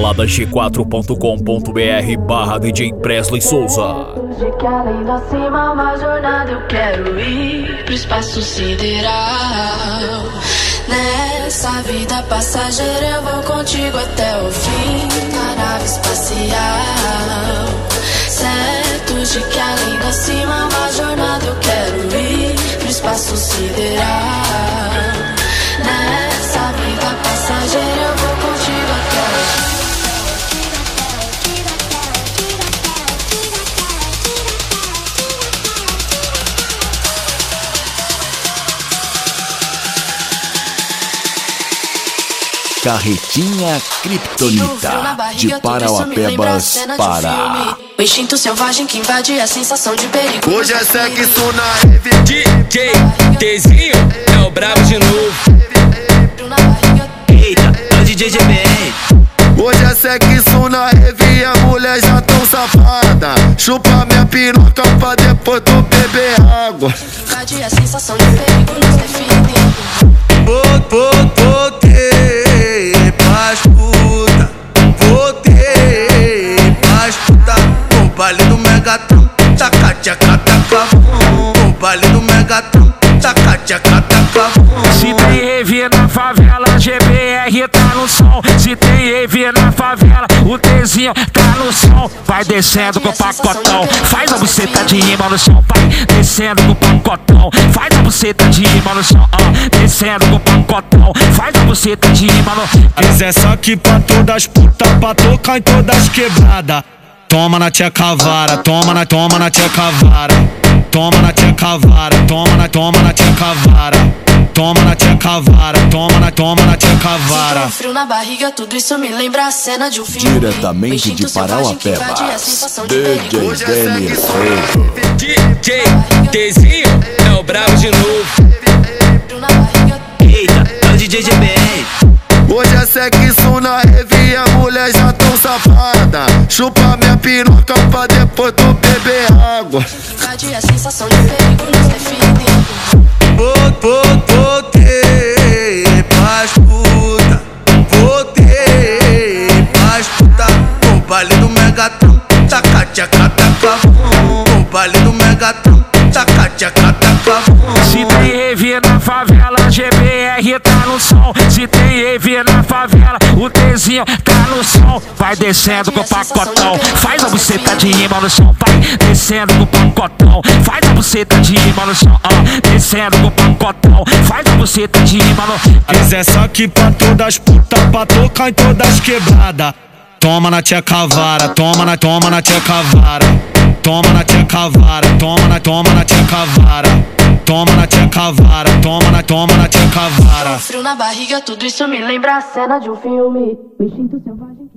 baladag4.com.br/DJ Presley Souza. De que além da cima, uma jornada eu quero ir pro espaço sideral. Nessa vida passageira eu vou contigo até o fim da nave espacial. Certo de que além da cima, uma jornada eu quero ir pro espaço sideral. Nessa vida passageira eu vou contigo até o fim. Carretinha Kryptonita, de Parauapebas, Pará. O instinto selvagem que invade a sensação de perigo. Hoje é sexo na rave. DJ Tzinho é o brabo de novo. Eita, é o DJ GBR. Hoje é sexo na rave, a mulher já tão safada. Chupa minha piroca pra depois tu beber água. Invade a sensação de perigo nos define. Voltei pras puta, voltei pras puta. O baile do Megatron, taca tchaca taca bum. O baile do Megatron, taca tchaca taca bum. Se tem rave na favela, GBR tá no som. Se tem rave na favela, o Tzinho tá no som. Vai descendo com o pacotão, faz a buceta de rima no chão. Vai descendo com o pacotão, faz a buceta de rima no chão. Descendo com o pacotão, faz a buceta de rima no chão. Quiser só aqui pra todas putas, pra tocar em todas quebradas. Toma na tia cavara, toma na tia cavara. Toma na tia cavara, toma na tia cavara. Toma na tia cavara, toma na tia cavara. Sinto um frio na barriga, tudo isso me lembra a cena de um filme. Diretamente de Parauapebas, DJ Denis Souza. DJ Tzinho é o brabo de novo. Eita, é o DJ GBR. Hoje é sexo na rave, a mulher já tão safada. Chupa minha piroca pra depois tu beber água. Invade a sensação de perigo nos define. Voltei pras puta, voltei pras puta. O baile do Megatron, taca tchaca taca bum. O baile do Megatron, taca tchaca taca bum. Se tem rave na favela, GBR tá no som. Se tem rave na favela, o Tzinho tá no som. Vai descendo com o pacotão, faz a buceta de rima no chão. Vai descendo com o pacotão, faz a buceta de rima no chão. Descendo com o pacotão, faz a buceta de rima no chão. Quiser só aqui pra todas putas, pra tocar em todas quebradas. Toma na tia cavara, toma na tia cavara. Toma na tia cavara, toma na tia cavara. Toma na tia cavara, toma na tia cavara. Frio na barriga, tudo isso me lembra a cena de um filme. O instinto selvagem.